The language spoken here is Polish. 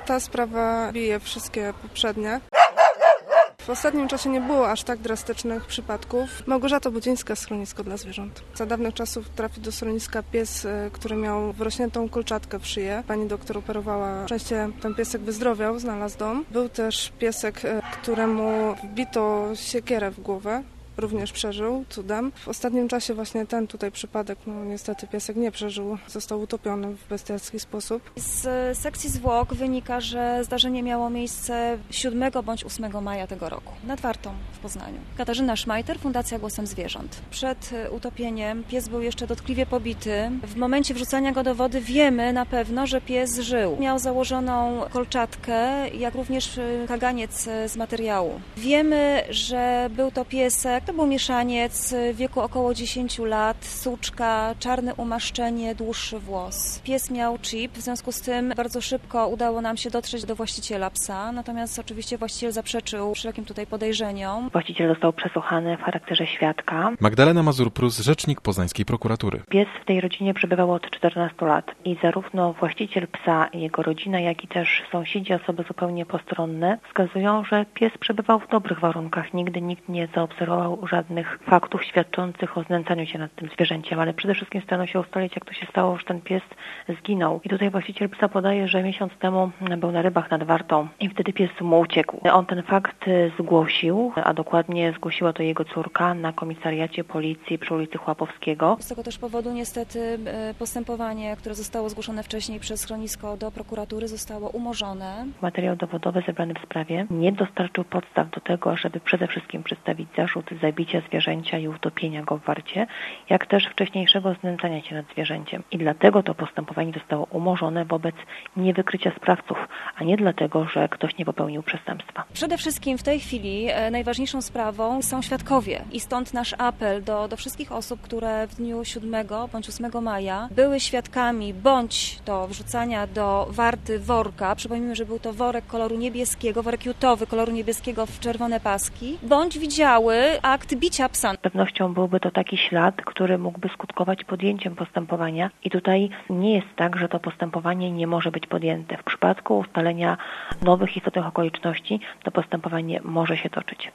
Ta sprawa bije wszystkie poprzednie. W ostatnim czasie nie było aż tak drastycznych przypadków. Małgorzata Budzińska, schronisko dla zwierząt. Za dawnych czasów trafił do schroniska pies, który miał wrośniętą kolczatkę w szyję. Pani doktor operowała. Szczęście ten piesek wyzdrowiał, znalazł dom. Był też piesek, któremu wbito siekierę w głowę. Również przeżył, cudem. W ostatnim czasie właśnie ten tutaj przypadek, niestety piesek nie przeżył, został utopiony w bestialski sposób. Z sekcji zwłok wynika, że zdarzenie miało miejsce 7 bądź 8 maja tego roku, nad Wartą w Poznaniu. Katarzyna Szmajter, Fundacja Głosem Zwierząt. Przed utopieniem pies był jeszcze dotkliwie pobity. W momencie wrzucania go do wody wiemy na pewno, że pies żył. Miał założoną kolczatkę, jak również kaganiec z materiału. Wiemy, że był to piesek. To był mieszaniec w wieku około 10 lat, suczka, czarne umaszczenie, dłuższy włos. Pies miał chip, w związku z tym bardzo szybko udało nam się dotrzeć do właściciela psa, natomiast oczywiście właściciel zaprzeczył wszelkim tutaj podejrzeniom. Właściciel został przesłuchany w charakterze świadka. Magdalena Mazur-Prus, rzecznik poznańskiej prokuratury. Pies w tej rodzinie przebywał od 14 lat i zarówno właściciel psa, jego rodzina, jak i też sąsiedzi, osoby zupełnie postronne wskazują, że pies przebywał w dobrych warunkach. Nigdy nikt nie zaobserwował żadnych faktów świadczących o znęcaniu się nad tym zwierzęciem, ale przede wszystkim starano się ustalić, jak to się stało, że ten pies zginął. I tutaj właściciel psa podaje, że miesiąc temu był na rybach nad Wartą i wtedy pies mu uciekł. On ten fakt zgłosił, a dokładnie zgłosiła to jego córka na komisariacie policji przy ulicy Chłapowskiego. Z tego też powodu niestety postępowanie, które zostało zgłoszone wcześniej przez schronisko do prokuratury, zostało umorzone. Materiał dowodowy zebrany w sprawie nie dostarczył podstaw do tego, żeby przede wszystkim przedstawić zarzut zabicia zwierzęcia i utopienia go w Warcie, jak też wcześniejszego znęcania się nad zwierzęciem. I dlatego to postępowanie zostało umorzone wobec niewykrycia sprawców, a nie dlatego, że ktoś nie popełnił przestępstwa. Przede wszystkim w tej chwili najważniejszą sprawą są świadkowie i stąd nasz apel do wszystkich osób, które w dniu 7 bądź 8 maja były świadkami bądź do wrzucania do Warty worka, przypomnijmy, że był to worek koloru niebieskiego, worek jutowy koloru niebieskiego w czerwone paski, bądź widziały akt bicia psa. Z pewnością byłby to taki ślad, który mógłby skutkować podjęciem postępowania i tutaj nie jest tak, że to postępowanie nie może być podjęte. W przypadku ustalenia nowych istotnych okoliczności to postępowanie może się toczyć.